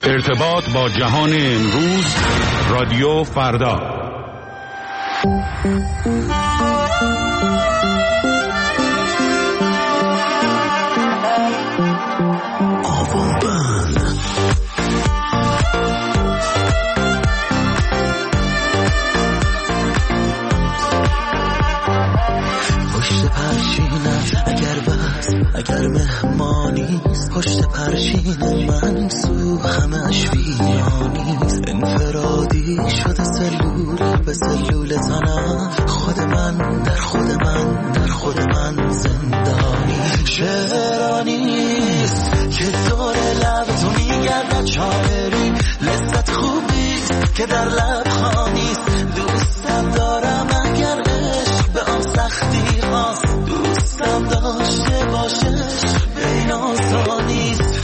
ارتباط با جهان امروز، رادیو فردا. پشت پرچینم اگر بس اگر مهمانیست، پشت پرچین من سو همش ویرانیست. انفرادی شده سلول به سلول تنم، خود من در خود من در خود من زندانی. شعرانیست که دور لب تو میگردد شاعری، لذت خوبیست که در لب خانیست. دوستم دارم اگر عشق به آن سختی هاست، دوستم داشته باشه بین آسانیست.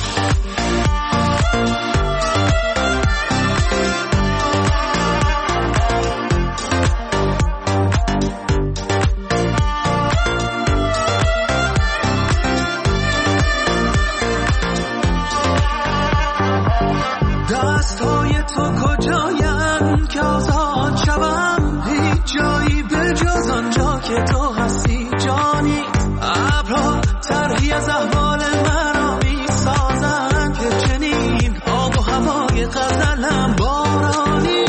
دستای تو کجایم که آزاد شوم، هیچ جایی به جز آنجا که تو هستی جانی. ابرها طرحی از احوال مرا میسازند که چنین آب و هوای غزلم بارانی.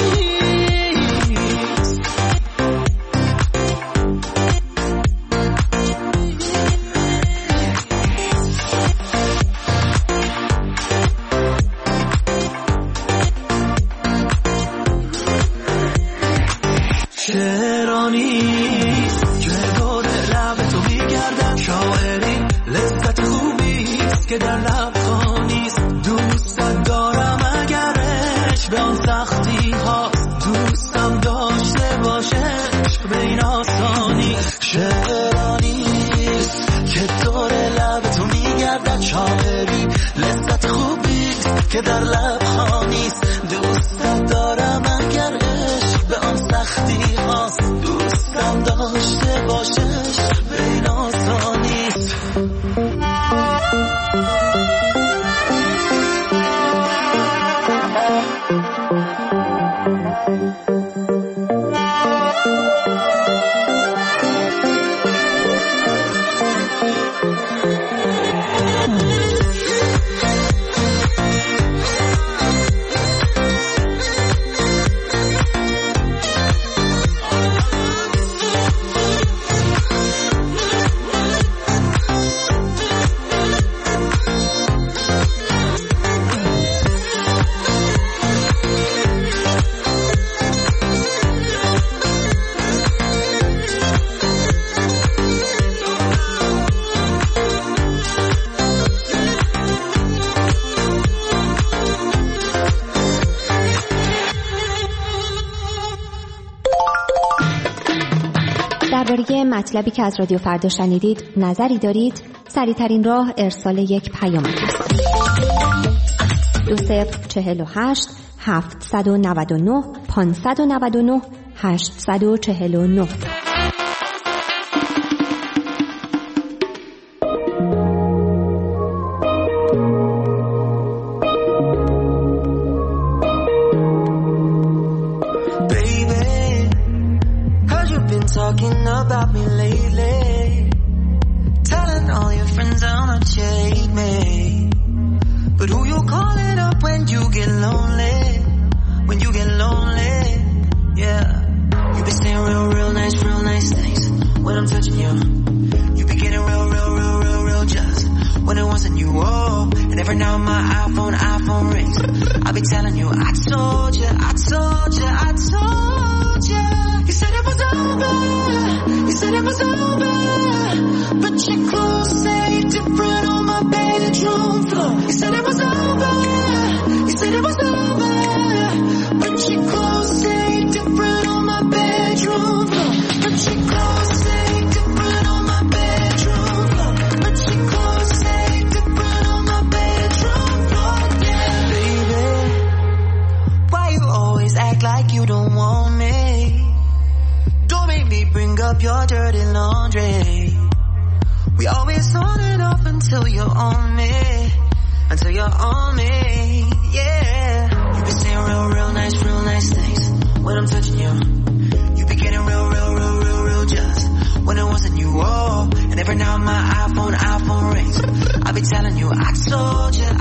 شعرانیست که دور لب تو میگردن شاعری، لذت خوبیست که در لب خانیست. دوستت دارم اگر عشق به آن سختی هاست، دوستم داشته باشه عشق به این آسانیست. شعرانیست که دور لب تو میگردد شاعری، لذت خوبیست که در لب خانیست. دوستم دارم اگر عشق به آن سختی هاست، دوستم داشته باشه به این آسانیست. درباره مطلبی که از رادیو فردا شنیدید نظری دارید؟ سریع‌ترین راه ارسال یک پیام است. 2048 799 599 849. Talking about me lately, telling all your friends how much you hate me. But who you calling up when you get lonely? When you get lonely, yeah. You be saying real nice things when I'm touching you. You be getting real jealous when it wasn't you. Oh, and every now my iPhone rings. I be telling you, I told you. You said it was over. You said it was over. But your clothes say different on my bedroom floor. You said it was over. You said it was over. But your clothes say different on my bedroom floor. But your clothes say different on my bedroom floor. But your clothes say different on my bedroom floor. Yeah, baby, why you always act like you don't want me? Don't make me bring up your dirty laundry. We always on and off until you're on me. Until you're on me. yeah. You be saying real nice things when I'm touching you. You be getting real jealous when it wasn't you. Oh, and every now my iPhone rings. I be telling you, I told you.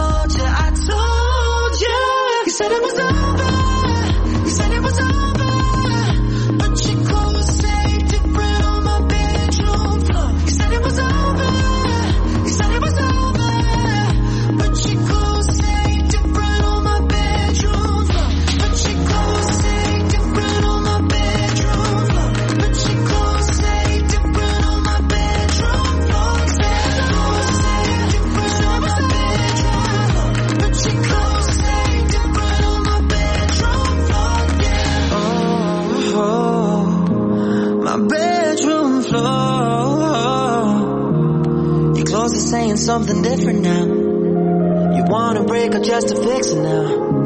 You said it was over. You said it was over. But your clothes say different on my bedroom floor. You said it was over. You said it was over. But your clothes say different on my bedroom floor. But your clothes say different on my bedroom floor. But your clothes say different on my bedroom floor. You said it was different on my bedroom floor. But your clothes say different on my bedroom floor. Yeah. Oh, my bedroom floor. Your clothes are saying something different now. You wanna break up just to fix it now.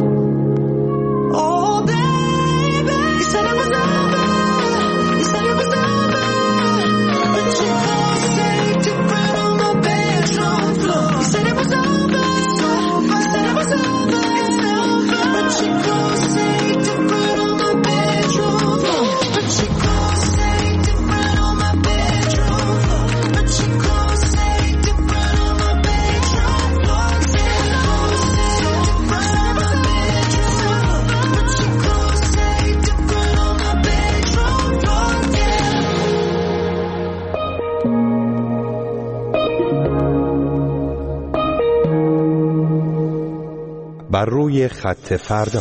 Oh, baby, you said it was over. You said it was over. But your clothes say different on my bedroom floor. You said it was over. You said it was over. But your clothes say different on my bedroom floor. But your clothes say different on my bedroom floor. But your clothes say different on my bedroom floor. You said it was different on my bedroom floor. But your clothes say different on my bedroom floor. Yeah. بر روی خط فردا.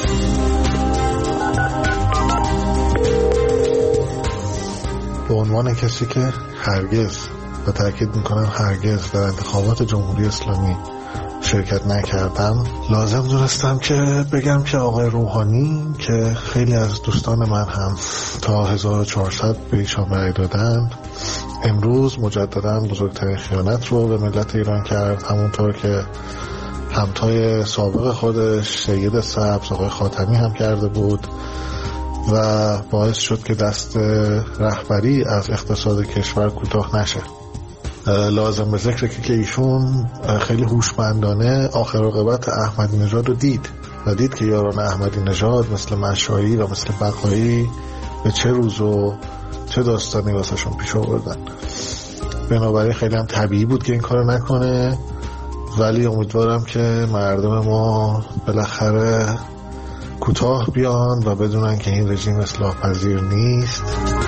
به عنوان کسی که هرگز و تأکید میکنم هرگز در انتخابات جمهوری اسلامی شرکت نکردم، لازم دونستم که بگم که آقای روحانی که خیلی از دوستان من هم تا 1400 به ایشان رأی دادن، امروز مجددا بزرگترین خیانت رو به ملت ایران کرد، همونطور که همتای سابق خودش سید سبز آقای خاتمی هم کرده بود و باعث شد که دست رهبری از اقتصاد کشور کوتاه نشه. لازم به ذکره که ایشون خیلی هوشمندانه آخر عاقبت احمدی نژاد رو دید و دید که یاران احمدی نژاد مثل مشایی و مثل بقایی به چه روز و چه داستانی واسهشون پیش آوردن. بنابراین خیلی هم طبیعی بود که این کارو نکنه، ولی امیدوارم که مردم ما بالاخره کوتاه بیان و بدونن که این رژیم اصلاح پذیر نیست.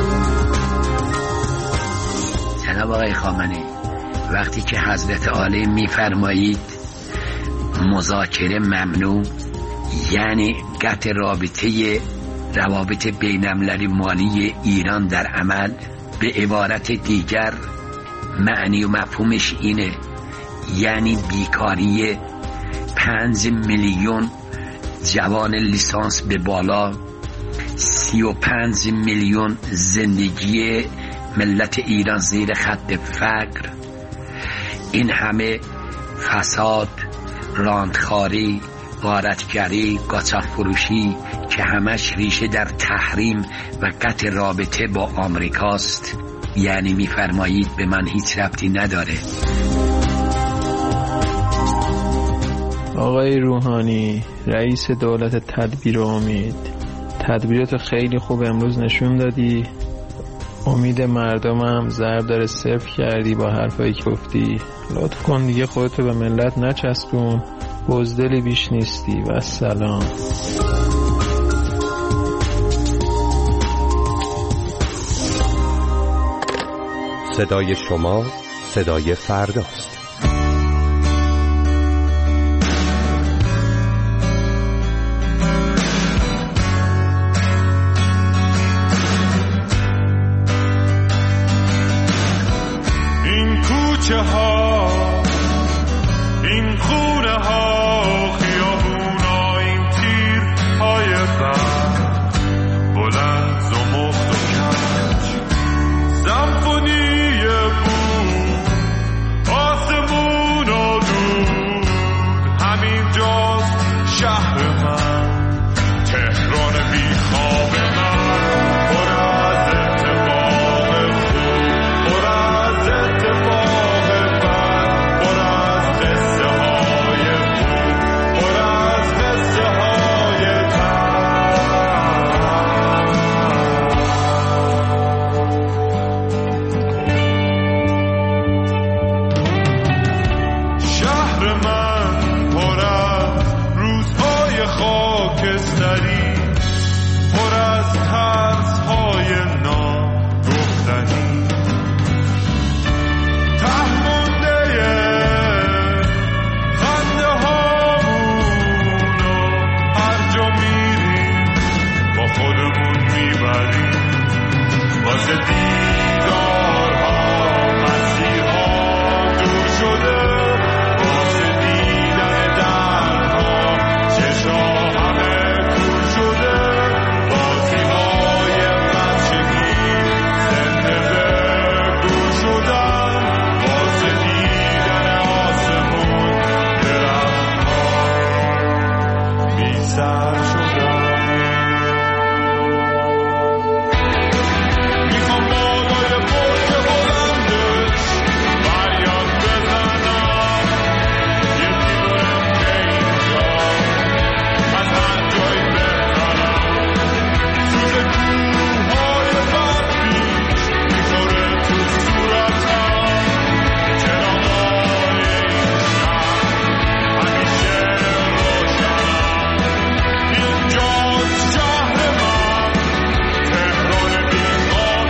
جناب آقای خامنه‌ای، وقتی که حضرت عالی میفرمایید مذاکره ممنوع، یعنی قطع روابط بین‌المللی مالی ایران در عمل، به عبارت دیگر معنی و مفهومش اینه، یعنی بیکاری 5 میلیون جوان لیسانس به بالا، 35 میلیون زندگی ملت ایران زیر خط فقر، این همه فساد، راندخاری، غارتگری، قاچاق فروشی که همش ریشه در تحریم و قطع رابطه با آمریکاست. یعنی میفرمایید به من هیچ ربطی نداره. آقای روحانی، رئیس دولت تدبیر امید، تدبیرات خیلی خوب امروز نشون دادی، امید مردمم ضرب داره صفر کردی با حرفایی که گفتی. لطف کن دیگه خودتو به ملت نچسبون، بزدلی بیش نیستی. و سلام. صدای شما صدای فرداست. این کوچه ها، این خونه ها، خیابون ها، این تیر های برق، بلند زمخت و کج، سمفونی بود، آسمون و دود، همین جاست شهر من، تهران بی خواب من، پر از اتفاق خوب، پر از اتفاق بد، پر از قصه های خاکستری پر از ترس‌های ناگفتنی ته مونده خنده هامونو هر جا میریم با خودمون میبریم واسه دیدارها مسیرها دور شده واسه دیدن درها چشا همه کور شده بازی‌های بچگی زنده به دور شدن واسه دیدن آسمون درختها بی سر شدن میخوام بالای برج بلندش فریاد بزنم یکی برم که اینجا از هر جایی بهترم سوز کوههای برفیش میخوره تو صورتم چراغای این شهر همیشه روشنم اینجاست شهر من تهران بیخواب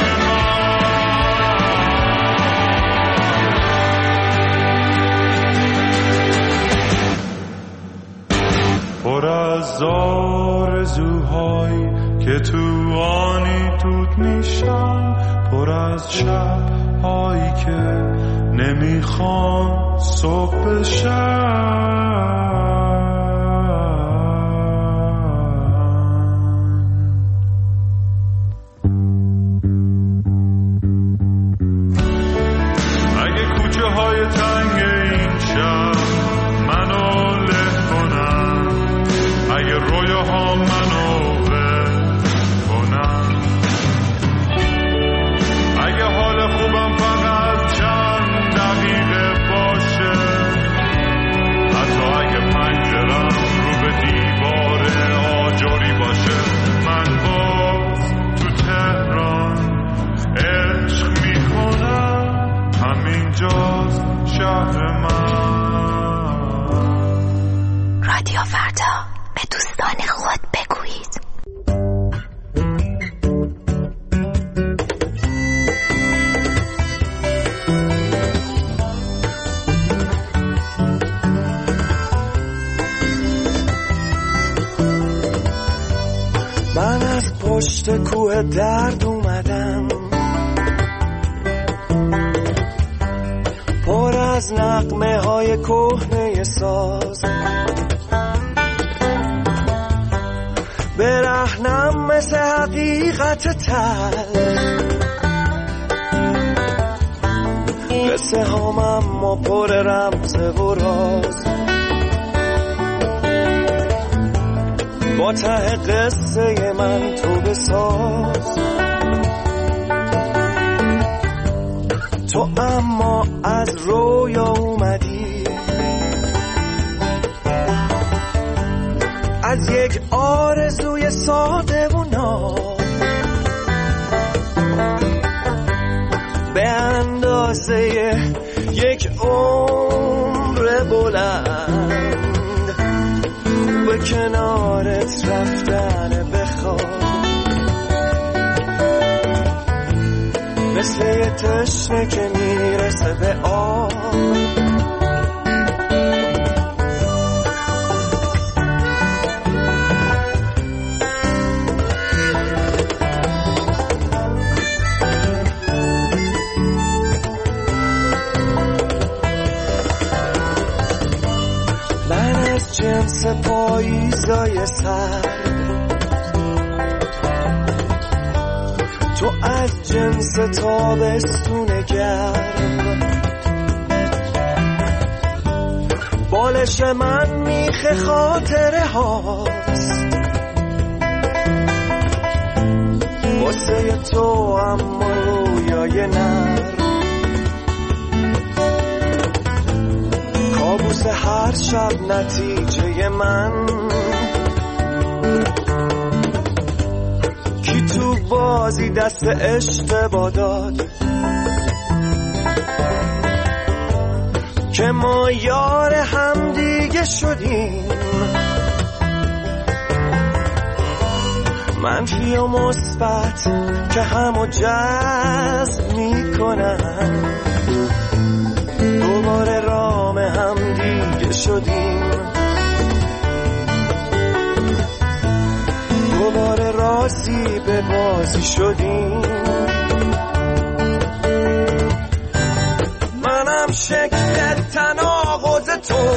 من پر از آرزوهایی که تو آنی دود میشن پر از شبهایی که نمیخوان صبح بشن اگه کوچه های تنگ این شهر منو له کنن اگه رویاها منو ول کنن اگه حال خوبم فقط چند دقیقه باشه حتی اگه پنجرم رو به دیوار آجری باشه من باز تو تهران عشق میکنم همینجاست شهر من رادیو فردا به دوستان خود بگویید. من از پشت کوه درد اومدم پر از نغمه های کهنه ساز برهنم مثل حقیقت تل قصه هام اما پر رمز و راز با ته قصه من تو بساز تو اما از رویا اومدی از یک آرزوی ساده و ناب به اندازه یک عمر بلند به کنارت رفتن بخواب مثل یه تشنه که میرسه به آب من از جنس پاییزای سر تو از جنس تابستون گرم بالش من میخه خاطره هاست واسه تو اما رویای نرم کابوس هر شب نتیجه من کی تو بازی دست اشتباه داد که ما یار هم دیگه شدیم منفی و مثبت که همو جذب میکنن. دوباره رام هم دیگه شدیم، دوباره راضی به بازی شدیم. منم شکل تناقض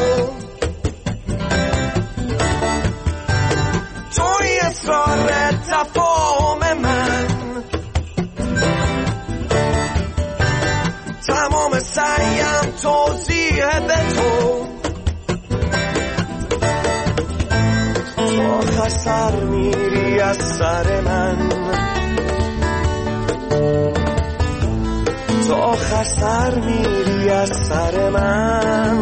توی اصرار تفاهم من. تمام سعیم توضیح به تو آخر سر میری از سر من، تو آخر سر میری از سر من.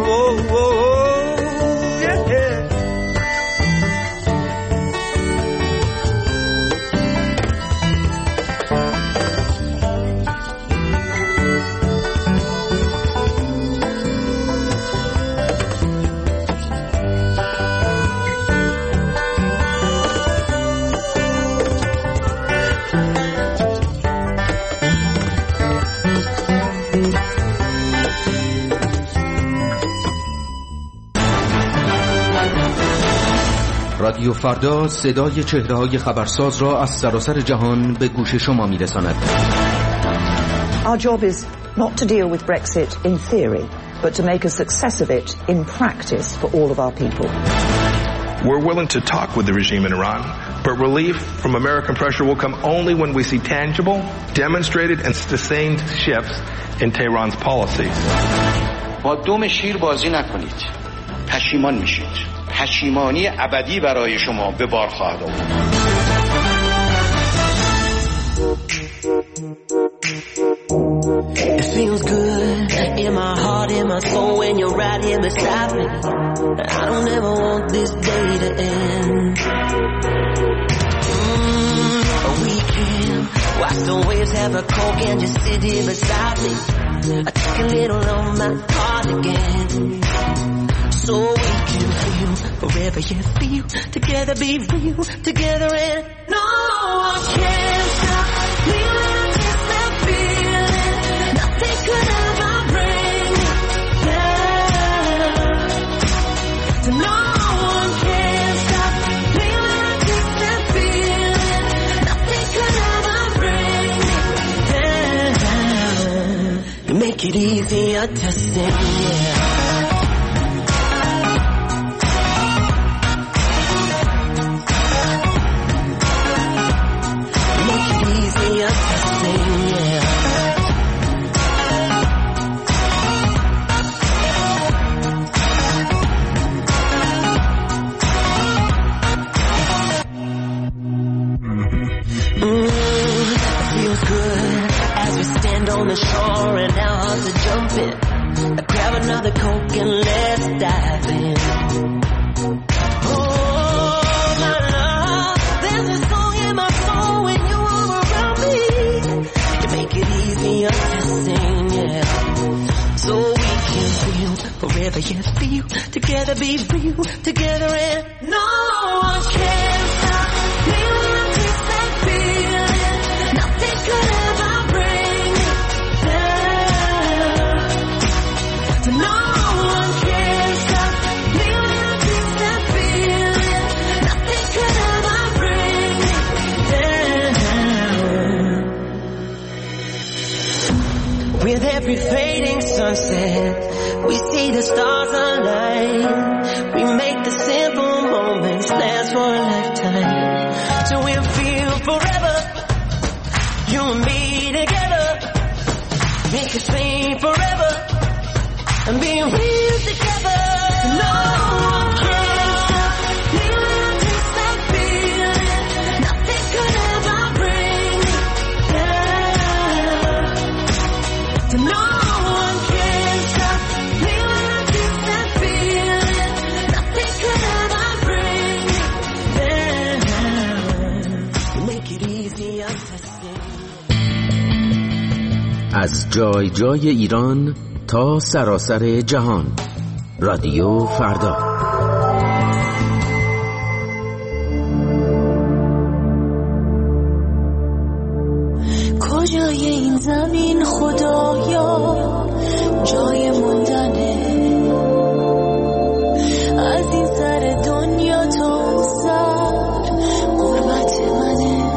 رادیو فردا صدای چهره‌های خبرساز را از سراسر جهان به گوش شما می‌رساند. Our job is not to deal with Brexit in theory, but to make a success of it in practice for all of our people. We're willing to talk with the regime in Iran, but relief from American pressure will come only when we see tangible, demonstrated and sustained shifts in Tehran's policies. با دم شیر بازی نکنید. پشیمان میشید. پشیمانی ابدی برای شما به بار خواهد آورد. It feels good in my heart, in my soul when you're right here beside me. I don't ever want this day to end. A weekend, watch the waves, have a coke and just sit here beside me. I take a little on my heart again. So we can feel forever, yeah, feel together, be real together, and no one can stop me when I taste that feeling. Nothing could ever bring me down. So no one can stop me when I taste that feeling. Nothing could ever bring me down. You make it easier to sing, yeah. On the shore and our hearts are jumping. Grab another Coke and let's dive in. Oh, my love, there's a song in my soul when you are around me. You make it easier to sing, yeah. So we can feel forever, yeah, feel together, be real together, and no one can stop me when I taste that feeling. Nothing could ever bring me down. So no one can stop me when I taste that feeling. Nothing could ever bring me down. With every fading sunset, we see the stars align. We make the simple moments last for a lifetime. So we'll feel forever, you and me together. Make us sing forever and be real together. No one can stop me when I taste that feeling. Nothing could ever bring me down. So no one can stop me when I taste that feeling. Nothing could ever bring me down. You make it easier to sing. از جای جای ایران تا سراسر جهان. رادیو فردا. کجای این زمین خدایا جای موندنه، از این سر دنیا تا اون سر غربت منه.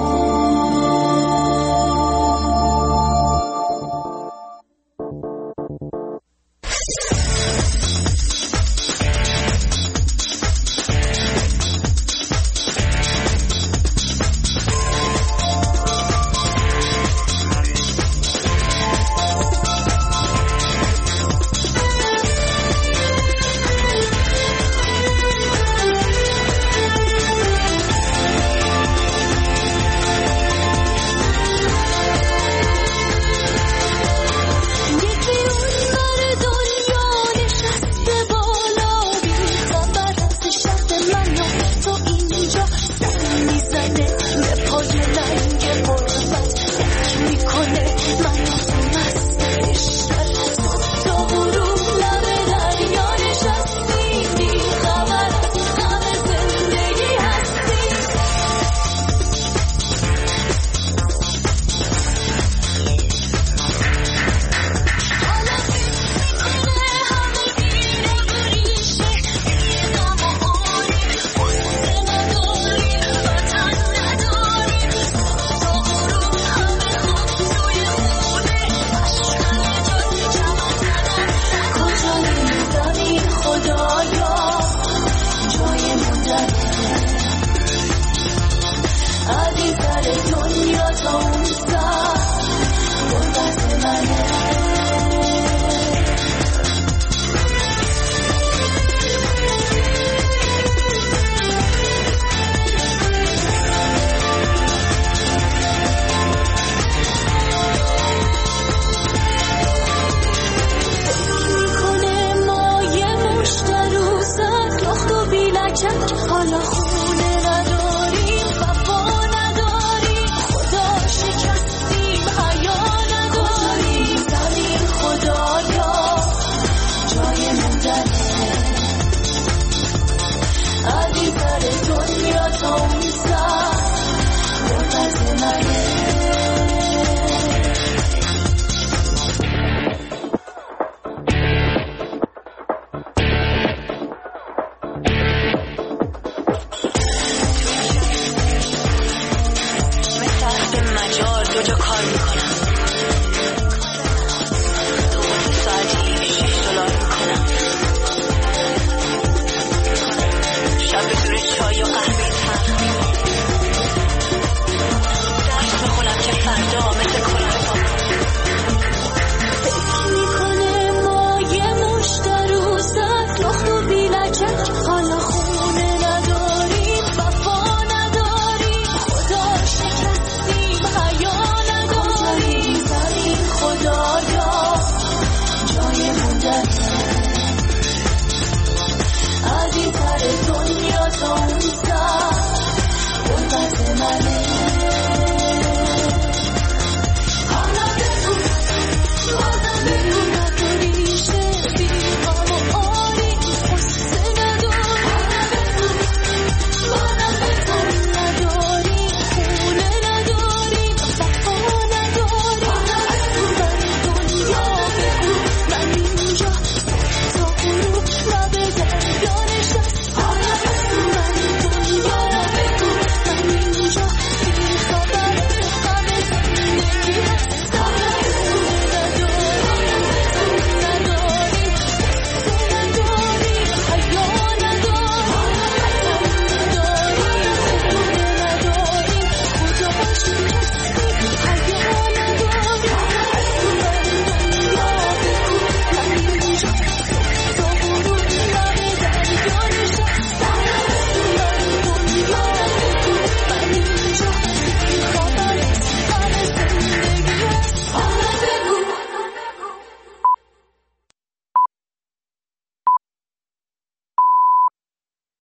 کار میکنم.